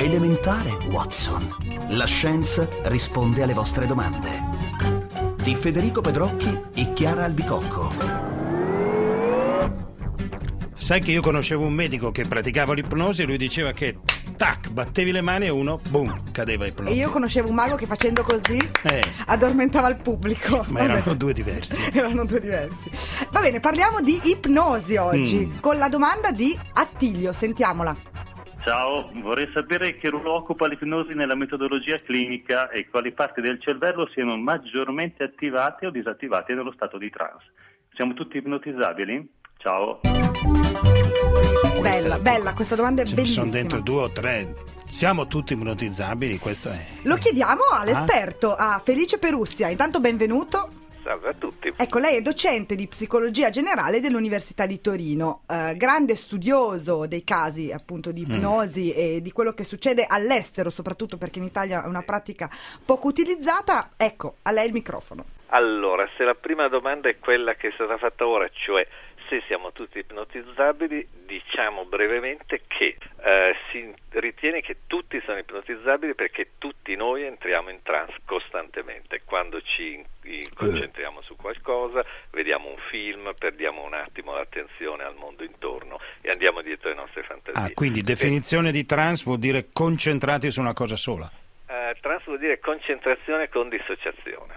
elementare, Watson. La scienza risponde alle vostre domande. Di Federico Pedrocchi e Chiara Albicocco. Sai che io conoscevo un medico che praticava l'ipnosi e lui diceva che tac, battevi le mani e uno, boom, cadeva ipnosi. E io conoscevo un mago che facendo così addormentava il pubblico. Ma erano due diversi. Erano due diversi. Va bene, parliamo di ipnosi oggi, con la domanda di Attilio, sentiamola. Ciao, vorrei sapere che ruolo occupa l'ipnosi nella metodologia clinica e quali parti del cervello siano maggiormente attivate o disattivate nello stato di trance. Siamo tutti ipnotizzabili? Ciao. Bella, questa domanda è bellissima. Sono dentro 2 o 3. Siamo tutti ipnotizzabili, questo è. Lo chiediamo all'esperto, a Felice Perussia. Intanto benvenuto. Salve a tutti. Ecco, lei è docente di psicologia generale dell'Università di Torino, grande studioso dei casi appunto di ipnosi e di quello che succede all'estero, soprattutto perché in Italia è una pratica poco utilizzata. Ecco, a lei il microfono. Allora, se la prima domanda è quella che è stata fatta ora, cioè se siamo tutti ipnotizzabili, diciamo brevemente che si ritiene che tutti sono ipnotizzabili perché tutti noi entriamo in trance costantemente. Quando ci concentriamo su qualcosa, vediamo un film, perdiamo un attimo l'attenzione al mondo intorno e andiamo dietro le nostre fantasie. Quindi definizione di trance vuol dire concentrati su una cosa sola. Trance vuol dire concentrazione con dissociazione,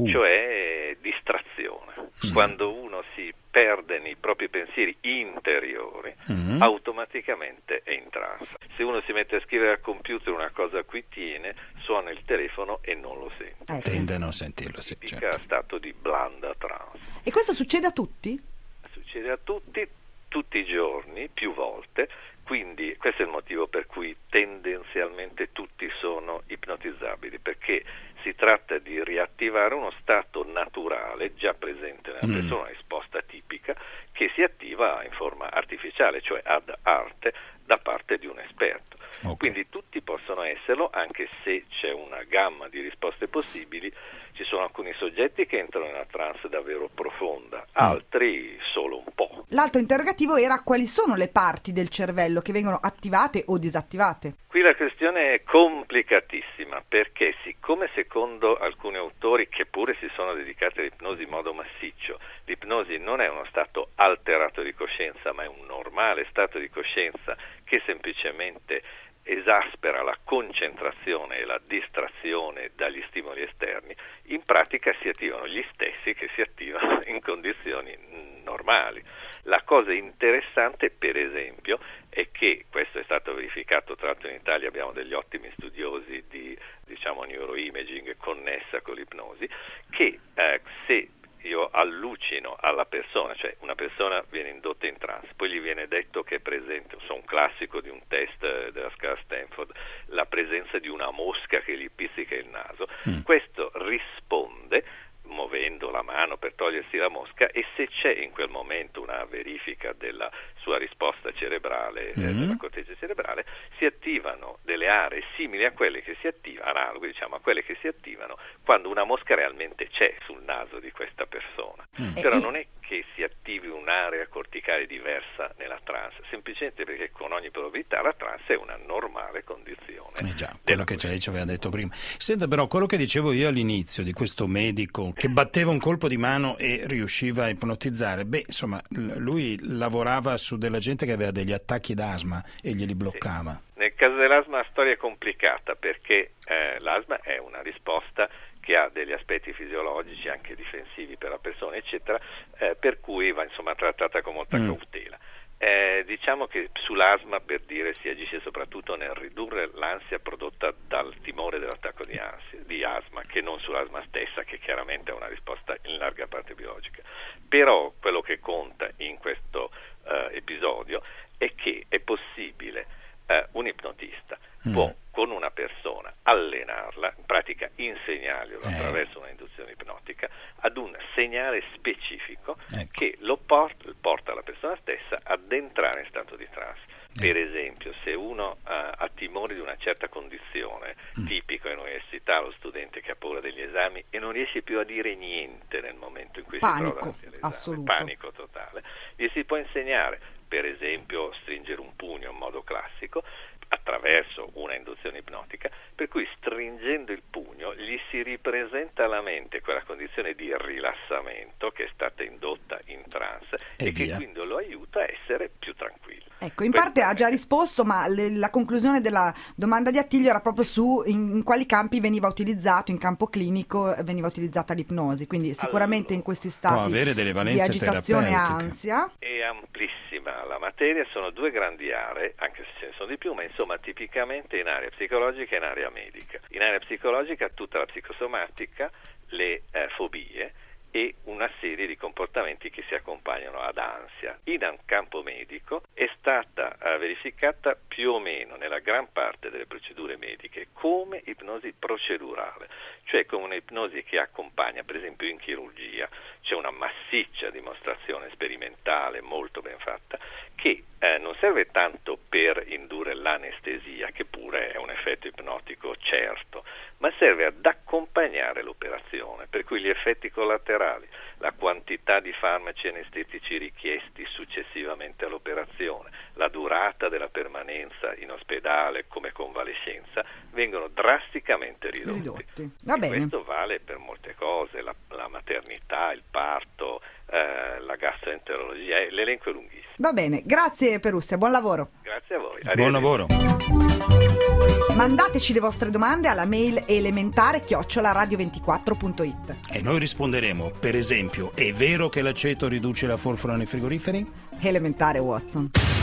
cioè distrazione. Quando uno si perde nei propri pensieri interiori, automaticamente è in trance. Se uno si mette a scrivere al computer una cosa a cui tiene, suona il telefono e non lo sente. Tende a non sentirlo, sì, certo. Stato di blanda trance. E questo succede a tutti? Succede a tutti i giorni, più volte. Quindi questo è il motivo per cui tendenzialmente tutti sono ipnotizzabili, perché si tratta di riattivare uno stato naturale già presente nella persona, una risposta tipica, che si attiva in forma artificiale, cioè ad arte, da parte di un esperto. Okay. Quindi tutti possono esserlo, anche se c'è una gamma di risposte possibili. Ci sono alcuni soggetti che entrano in una trance davvero profonda, altri solo un po'. L'altro interrogativo era quali sono le parti del cervello che vengono attivate o disattivate? Qui la questione è complicatissima, perché siccome secondo alcuni autori che pure si sono dedicati all'ipnosi in modo massiccio, l'ipnosi non è uno stato alterato di coscienza, ma è un normale stato di coscienza che semplicemente esaspera la concentrazione e la distrazione dagli stimoli esterni, in pratica si attivano gli stessi che si attivano in condizioni normali. La cosa interessante, per esempio, è che questo è stato verificato, tra l'altro in Italia abbiamo degli ottimi studiosi di neuroimaging connessa con l'ipnosi, che se io allucino alla persona, cioè una persona viene indotta in trance, poi gli viene detto che è presente, un classico di un test della scala Stanford, la presenza di una mosca che gli pizzica il naso, questo risponde muovendo la mano per togliersi la mosca, e se c'è in quel momento una verifica della sua risposta cerebrale, della corteccia cerebrale, si attivano delle aree simili a quelle che si attivano, analoghe a quelle che si attivano quando una mosca realmente c'è sul naso di questa persona. Però non è che si attivi un'area corticale diversa nella trance, semplicemente perché con ogni probabilità la trance è una normale condizione. Già, quello che ci aveva detto prima. Senta, però, quello che dicevo io all'inizio di questo medico che batteva un colpo di mano e riusciva a ipnotizzare, insomma, lui lavorava su della gente che aveva degli attacchi d'asma e glieli bloccava. Sì. Nel caso dell'asma la storia è complicata, perché l'asma è una risposta che ha degli aspetti fisiologici, anche difensivi per la persona, eccetera, per cui va trattata con molta cautela. Diciamo che sull'asma, per dire, si agisce soprattutto nel ridurre l'ansia prodotta dal timore dell'attacco di asma, che non sull'asma stessa, che chiaramente ha una risposta in larga parte biologica. Però quello che conta in questo episodio è che è possibile un ipnotista può con una persona allenarla, in pratica insegnarglielo attraverso una induzione ipnotica ad un segnale specifico che lo porta la persona stessa ad entrare in stato di trance. Per esempio, se uno ha timore di una certa condizione, tipico in università, lo studente che ha paura degli esami e non riesce più a dire niente nel momento in cui si trova davanti all'esame, panico totale, gli si può insegnare, per esempio, stringere un pugno in modo classico, attraverso una induzione ipnotica, per cui stringendo il pugno gli si ripresenta alla mente quella condizione di rilassamento che è stata indotta in trance e che quindi lo aiuta a essere più tranquillo. Ecco, in parte ha già risposto, ma la conclusione della domanda di Attilio era proprio su in quali campi veniva utilizzato, in campo clinico veniva utilizzata l'ipnosi, quindi sicuramente in questi stati di agitazione e ansia. È amplissima la materia, sono due grandi aree, anche se ce ne sono di più, ma insomma tipicamente in area psicologica e in area medica. In area psicologica tutta la psicosomatica, le fobie e una serie di comportamenti che si accompagnano ad ansia. In campo medico è stata verificata più o meno nella gran parte delle procedure mediche come ipnosi procedurale, cioè come un'ipnosi che accompagna, per esempio in chirurgia c'è una massiccia dimostrazione sperimentale molto ben fatta che non serve tanto per indurre l'anestesia, che pure è un effetto ipnotico certo, ma serve ad accompagnare l'operazione, per cui gli effetti collaterali, la quantità di farmaci anestetici richiesti successivamente all'operazione, la durata della permanenza in ospedale come convalescenza vengono drasticamente ridotti. Va bene. Questo vale per molte cose, la maternità, il parto, la gastroenterologia, l'elenco è lunghissimo. Va bene, grazie Perussia, buon lavoro. Grazie a voi. Buon lavoro. Mandateci le vostre domande alla mail elementare@radio24.it. E noi risponderemo, per esempio, è vero che l'aceto riduce la forfora nei frigoriferi? Elementare, Watson.